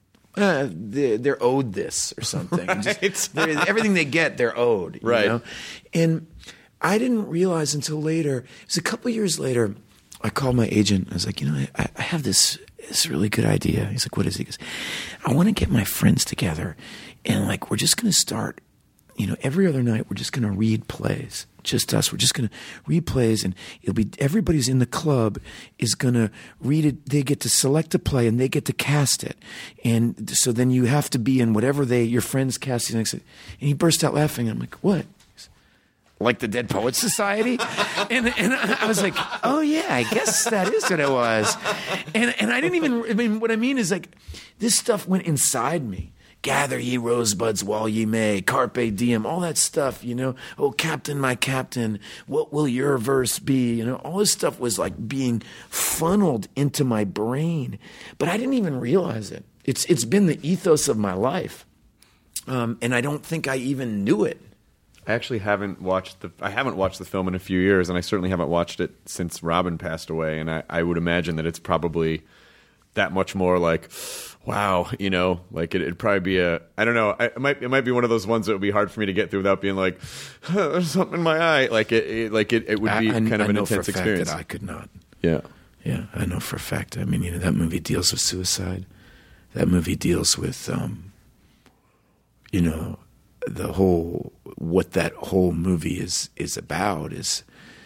they're owed this or something. Right. Everything they get, they're owed. Right. And I didn't realize until later. It was a couple years later. I called my agent. I was like, I have this really good idea. He's like, what is it? He goes, I want to get my friends together, and we're just going to start. Every other night we're just going to read plays. Just us. We're just going to read plays, and it'll be everybody's in the club is going to read it. They get to select a play, and they get to cast it. And so then you have to be in whatever your friends cast. And he burst out laughing. I'm like, what? Like the Dead Poets Society? and I was like, oh yeah, I guess that is what it was. And I didn't even. What I mean is this stuff went inside me. Gather ye rosebuds while ye may, carpe diem, all that stuff, Oh, captain, my captain, what will your verse be? All this stuff was being funneled into my brain, but I didn't even realize it. It's been the ethos of my life, and I don't think I even knew it. I actually haven't watched the film in a few years, and I certainly haven't watched it since Robin passed away, and I would imagine that it's probably that much more wow, it'd probably be I don't know, it might be one of those ones that would be hard for me to get through without being like, there's something in my eye. It would be kind of an intense experience. I could not. Yeah. Yeah, I know for a fact. I mean, that movie deals with suicide. That movie deals with, the whole, what that whole movie is about is,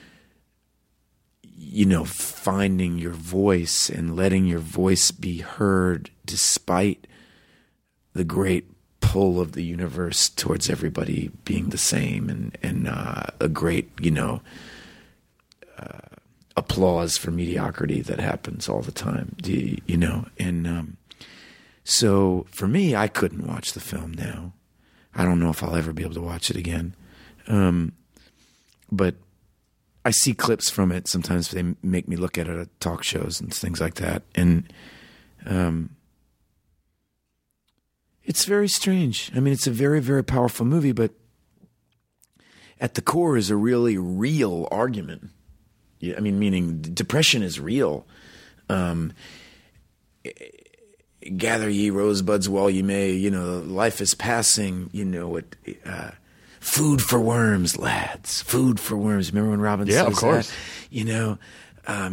finding your voice and letting your voice be heard despite the great pull of the universe towards everybody being the same, and a great, applause for mediocrity that happens all the time, and so for me, I couldn't watch the film now. I don't know if I'll ever be able to watch it again, but I see clips from it. Sometimes they make me look at it at talk shows and things like that. And it's very strange. I mean, it's a very, very powerful movie, but at the core is a really real argument. I mean, meaning depression is real. Gather ye rosebuds while ye may, life is passing, food for worms, lads, food for worms. Remember when Robin Yeah, says of course. that? You know, I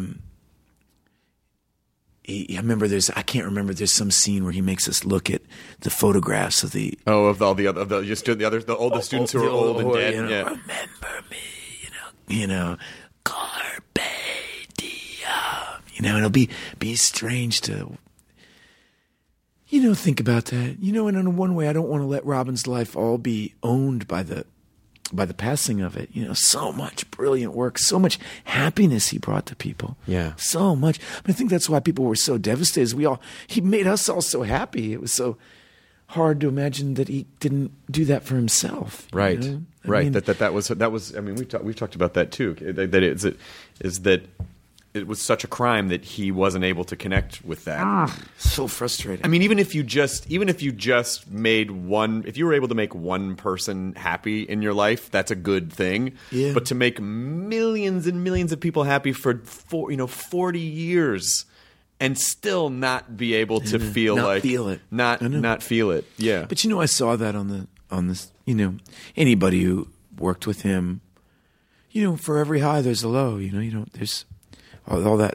remember I can't remember, there's some scene where he makes us look at the photographs of the of all the other, the older students who are old and dead. You know, yeah. remember me, you know, carpe diem. You know, it'll be strange to, you know, think about that. You know, and in one way, I don't want to let Robin's life all be owned by the passing of it. You know, so much brilliant work, so much happiness he brought to people. Yeah. So much. I think that's why people were so devastated. He made us all so happy. It was so hard to imagine that he didn't do that for himself. Right. You know? Right. I mean, That was. I mean, we've talked about that too. That it was such a crime that he wasn't able to connect with that. so frustrating. I mean, even if you just made one, if you were able to make one person happy in your life, that's a good thing. Yeah. But to make millions and millions of people happy for 40 years and still not be able to feel not feel it. not feel it. Yeah. But you know, I saw that on this. You know, anybody who worked with him, you know, for every high there's a low. You know, there's all that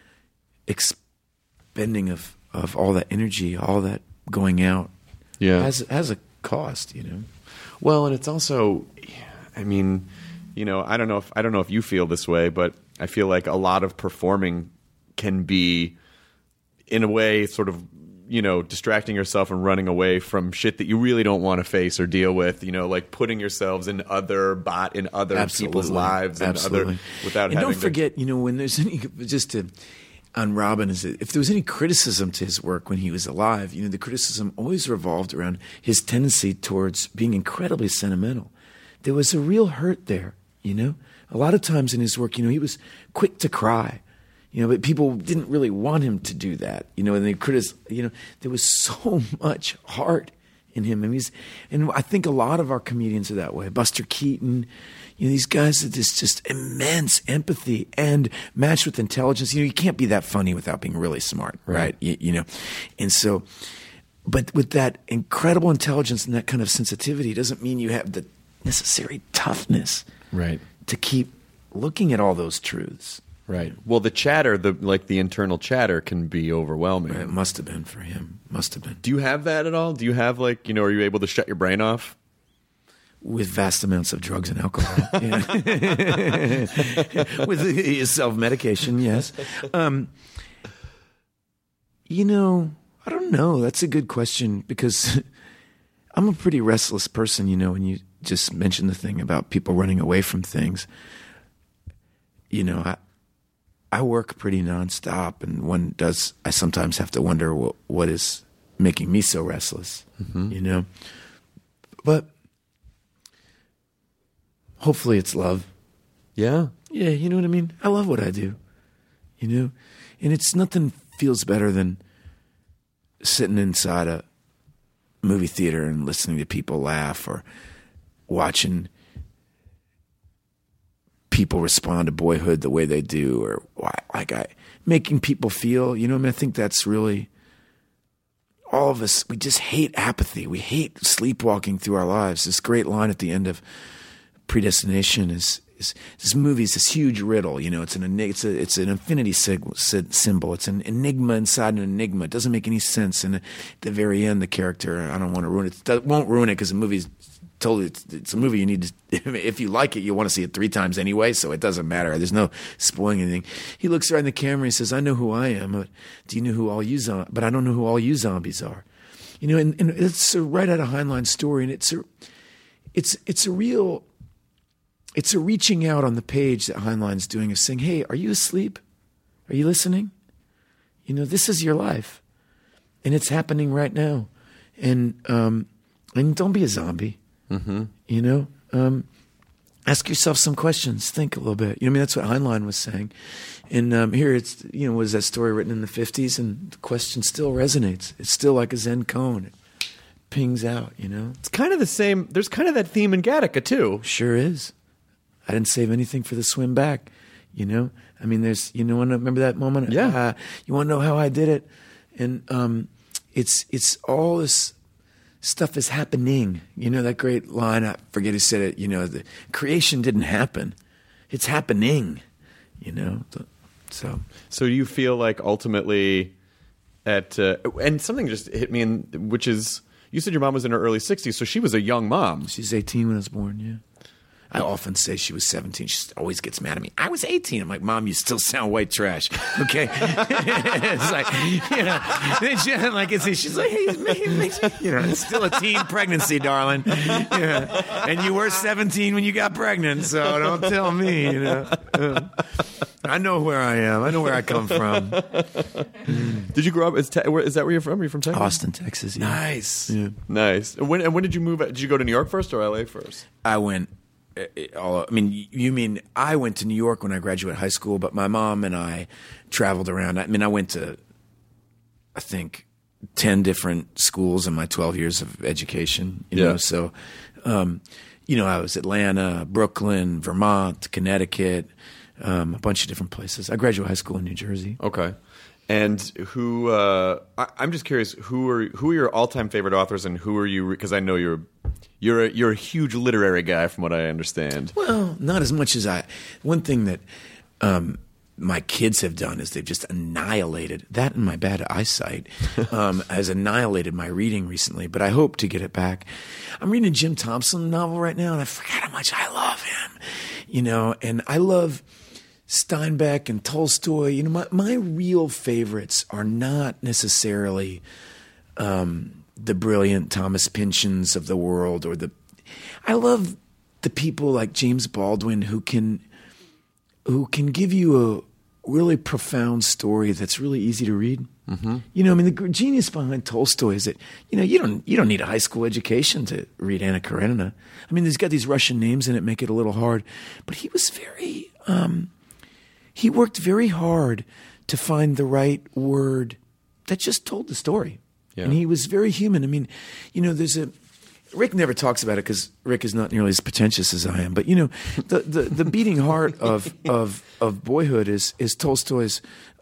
expending of all that energy, all that going out. Yeah. has a cost. You know. Well, and it's also, I mean, you know, I don't know if you feel this way, but I feel like a lot of performing can be, in a way, sort of, you know, distracting yourself and running away from shit that you really don't want to face or deal with. You know, like putting yourselves in other people's lives and Absolutely. without and having don't forget, you know, when there's any on Robin, if there was any criticism to his work when he was alive, you know, the criticism always revolved around his tendency towards being incredibly sentimental. There was a real hurt there, you know. A lot of times in his work, you know, he was quick to cry. You know, but people didn't really want him to do that. You know, and they you know, there was so much heart in him. And I think a lot of our comedians are that way. Buster Keaton, you know, these guys are just immense empathy and matched with intelligence. You know, you can't be that funny without being really smart, right? You know, and so, but with that incredible intelligence and that kind of sensitivity doesn't mean you have the necessary toughness, right, to keep looking at all those truths. Right. Well, the chatter, the internal chatter, can be overwhelming. Right, it must have been for him. Must have been. Do you have that at all? Do you have, like, you know, are you able to shut your brain off? With vast amounts of drugs and alcohol. Yeah. With self-medication, yes. You know, I don't know. That's a good question because I'm a pretty restless person, you know, when you just mentioned the thing about people running away from things. You know, I work pretty nonstop, and I sometimes have to wonder what is making me so restless, you know? But hopefully it's love. Yeah. Yeah, you know what I mean? I love what I do, you know? And it's nothing feels better than sitting inside a movie theater and listening to people laugh or watching people respond to Boyhood the way they do, or making people feel, you know, I mean, I think that's really, all of us, we just hate apathy. We hate sleepwalking through our lives. This great line at the end of Predestination is this movie is this huge riddle, you know, it's an infinity symbol. It's an enigma inside an enigma. It doesn't make any sense. And at the very end, the character, I don't want to ruin it. It won't ruin it because the movie's totally, it's a movie you need to, if you like it, you want to see it 3 times anyway, so it doesn't matter. There's no spoiling anything. He looks right in the camera and he says, I know who I am, but I don't know who all you zombies are. You know, and it's right out of Heinlein's story, and it's a real, it's a reaching out on the page that Heinlein's doing of saying, hey, are you asleep? Are you listening? You know, this is your life, and it's happening right now. And don't be a zombie. Mm-hmm. You know, ask yourself some questions. Think a little bit. You know, I mean, that's what Heinlein was saying. And here it's, you know, was that story written in the 50s, and the question still resonates. It's still like a Zen koan. It pings out, you know. It's kind of the same. There's kind of that theme in Gattaca too. Sure is. I didn't save anything for the swim back. You know, I mean, there's, you know, remember that moment? Yeah. You want to know how I did it? And it's all this stuff is happening. You know, that great line, I forget who said it, you know, the creation didn't happen. It's happening, you know. So do you feel like ultimately and something just hit me, which is, you said your mom was in her early 60s, so she was a young mom. She's 18 when I was born, yeah. I often say she was 17. She always gets mad at me. I was 18. I'm like, Mom, you still sound white trash. Okay? It's like, you know, like she's like, hey, you know, it's still a teen pregnancy, darling. Yeah. And you were 17 when you got pregnant, so don't tell me, you know. I know where I am. I know where I come from. Did you grow up? Is that where you're from? Are you from Texas? Austin, Texas. Yeah. Nice. Yeah. Nice. And when did you move? Did you go to New York first or LA first? I went. You mean I went to New York when I graduated high school, but my mom and I traveled around. I mean, I went to, I think, 10 different schools in my 12 years of education. You know, so, you know, I was Atlanta, Brooklyn, Vermont, Connecticut, a bunch of different places. I graduated high school in New Jersey. Okay. And who? I'm just curious. Who are your all-time favorite authors, and who are you? Because I know you're a huge literary guy, from what I understand. Well, not as much as I. One thing that my kids have done is they've just annihilated that, and my bad eyesight has annihilated my reading recently. But I hope to get it back. I'm reading a Jim Thompson novel right now, and I forget how much I love him. You know, and I love Steinbeck and Tolstoy. You know, my real favorites are not necessarily the brilliant Thomas Pynchons of the world, or I love the people like James Baldwin who can give you a really profound story that's really easy to read. Mm-hmm. You know, I mean, the genius behind Tolstoy is that, you know, you don't need a high school education to read Anna Karenina. I mean, he's got these Russian names in it, make it a little hard, but he was very he worked very hard to find the right word that just told the story. Yeah. And he was very human. I mean, you know, Rick never talks about it because Rick is not nearly as pretentious as I am. But, you know, the beating heart of boyhood is Tolstoy's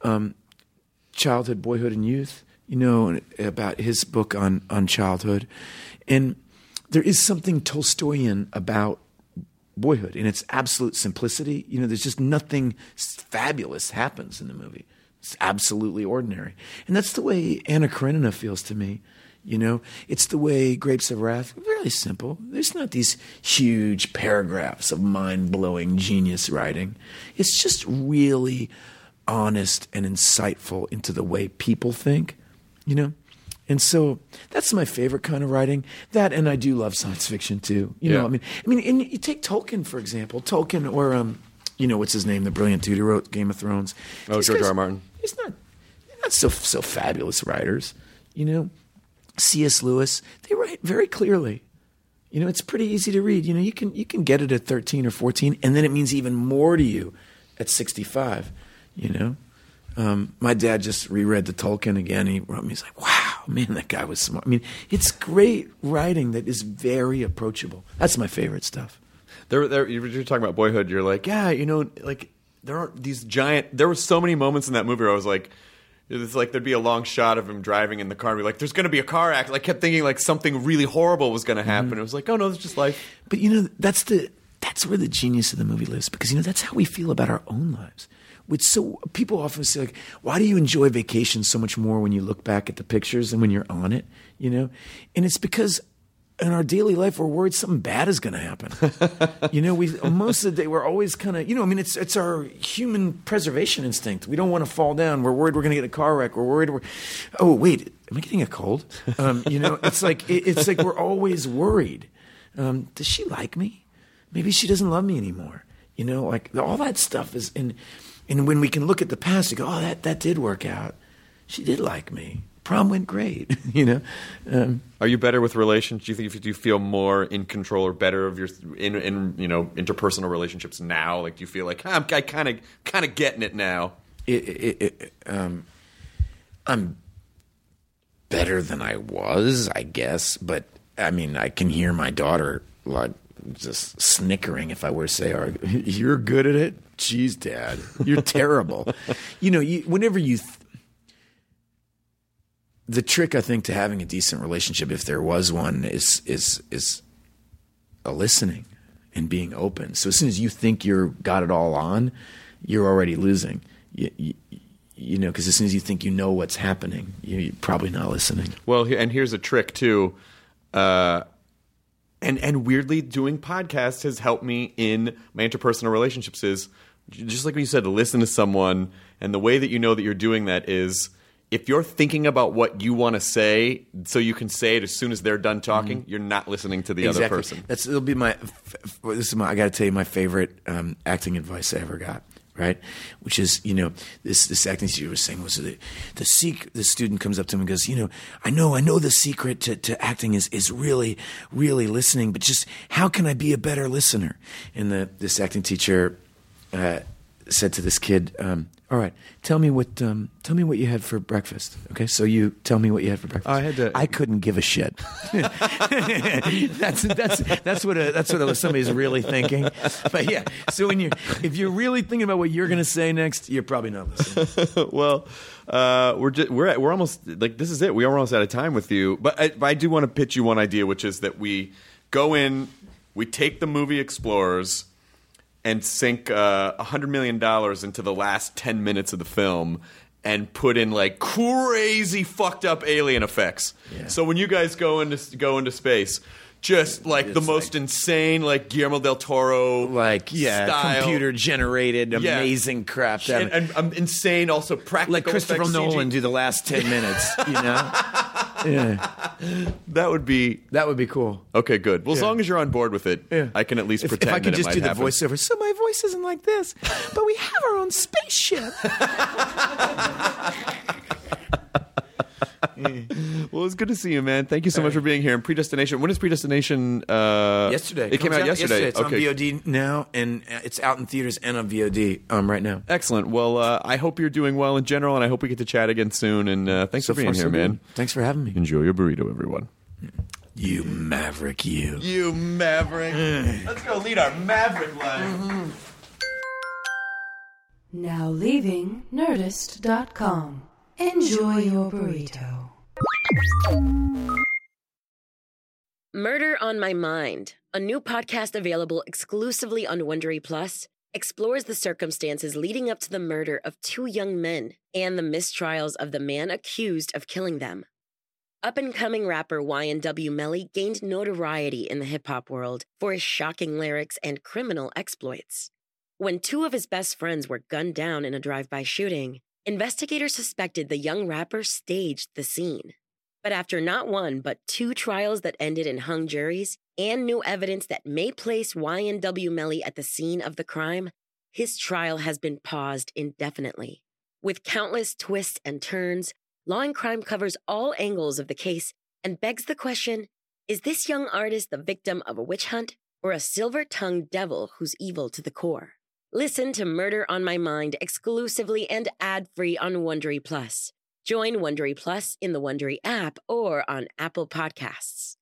childhood, boyhood, and youth, you know, about his book on childhood. And there is something Tolstoyan about boyhood in its absolute simplicity. You know, there's just nothing fabulous happens in the movie. It's absolutely ordinary. And that's the way Anna Karenina feels to me. You know, it's the way Grapes of Wrath, really simple. There's not these huge paragraphs of mind-blowing genius writing. It's just really honest and insightful into the way people think, you know? And so that's my favorite kind of writing. That, and I do love science fiction too. You know, I mean, and you take Tolkien, for example. Tolkien, or you know, what's his name? The brilliant dude who wrote Game of Thrones. Oh, George R. R. Martin. They're not so fabulous writers. You know, C.S. Lewis. They write very clearly. You know, it's pretty easy to read. You know, you can get it at 13 or 14, and then it means even more to you at 65. You know. My dad just reread the Tolkien again. He wrote me. He's like, "Wow, man, that guy was smart." I mean, it's great writing that is very approachable. That's my favorite stuff. You're talking about boyhood. You're like, yeah, you know, like there are these giant. There were so many moments in that movie where I was like, it's like there'd be a long shot of him driving in the car and be like, "There's going to be a car accident." I kept thinking like something really horrible was going to happen. Mm-hmm. It was like, oh no, it's just life. But you know, that's where the genius of the movie lives, because you know that's how we feel about our own lives. So people often say, like, why do you enjoy vacation so much more when you look back at the pictures than when you're on it? You know, and it's because in our daily life we're worried something bad is going to happen. You know, most of the day we're always kind of, you know, I mean, it's our human preservation instinct. We don't want to fall down. We're worried we're going to get in a car wreck. We're worried oh wait, am I getting a cold? You know, it's like we're always worried. Does she like me? Maybe she doesn't love me anymore. You know, like all that stuff is in. And when we can look at the past and go, oh, that did work out. She did like me. Prom went great, you know. Are you better with relations? Do you feel more in control or better of your in you know, interpersonal relationships now? Like, do you feel like I kind of getting it now? I'm better than I was, I guess. But I mean, I can hear my daughter like just snickering if I were to say, "You're good at it." Geez, Dad, you're terrible. You know, whenever you the trick, I think, to having a decent relationship, if there was one, is a listening and being open. So as soon as you think you're got it all on, you're already losing. You know, because as soon as you think you know what's happening, you're probably not listening. Well, and here's a trick too. And weirdly, doing podcasts has helped me in my interpersonal relationships. Is just like you said, to listen to someone, and the way that you know that you're doing that is if you're thinking about what you want to say, so you can say it as soon as they're done talking, you're not listening to the other person. It'll be I got to tell you my favorite acting advice I ever got. Right, which is, you know, this acting teacher was saying was the student comes up to him and goes, you know, I know the secret to acting is really, really listening, but just how can I be a better listener? And this acting teacher said to this kid, all right, tell me what you had for breakfast. Okay, so you tell me what you had for breakfast. I couldn't give a shit. that's what somebody's really thinking. But yeah, so if you're really thinking about what you're going to say next, you're probably not listening. Well, we're almost like this is it. We are almost out of time with you. But I do want to pitch you one idea, which is that we go in, we take the movie Explorers, and sink $100 million into the last 10 minutes of the film and put in like crazy fucked up alien effects. Yeah. So when you guys go into space, just like the most insane, like Guillermo del Toro, style. Computer generated, amazing crap, and insane, also practical, like Christopher Nolan do the last 10 minutes. You know, yeah, that would be cool. Okay, good. Well, as long as you're on board with it, I can at least pretend. If I can that just do the happen. voiceover, so my voice isn't like this, but we have our own spaceship. Well, it's good to see you, man. Thank you so much for being here. And Predestination, when is Predestination? Yesterday. It came out yesterday. It's on VOD now, and it's out in theaters and on VOD right now. Excellent. Well, I hope you're doing well in general, and I hope we get to chat again soon. And thanks for being here, man. Thanks for having me. Enjoy your burrito, everyone. You maverick, you. You maverick. Let's go lead our maverick life. Mm-hmm. Now leaving Nerdist.com. Enjoy your burrito. Murder on My Mind, a new podcast available exclusively on Wondery Plus, explores the circumstances leading up to the murder of two young men and the mistrials of the man accused of killing them. Up-and-coming rapper YNW Melly gained notoriety in the hip-hop world for his shocking lyrics and criminal exploits. When two of his best friends were gunned down in a drive-by shooting, investigators suspected the young rapper staged the scene. But after not one, but two trials that ended in hung juries and new evidence that may place YNW Melly at the scene of the crime, his trial has been paused indefinitely. With countless twists and turns, Law & Crime covers all angles of the case and begs the question, is this young artist the victim of a witch hunt or a silver-tongued devil who's evil to the core? Listen to Murder on My Mind exclusively and ad-free on Wondery Plus. Join Wondery Plus in the Wondery app or on Apple Podcasts.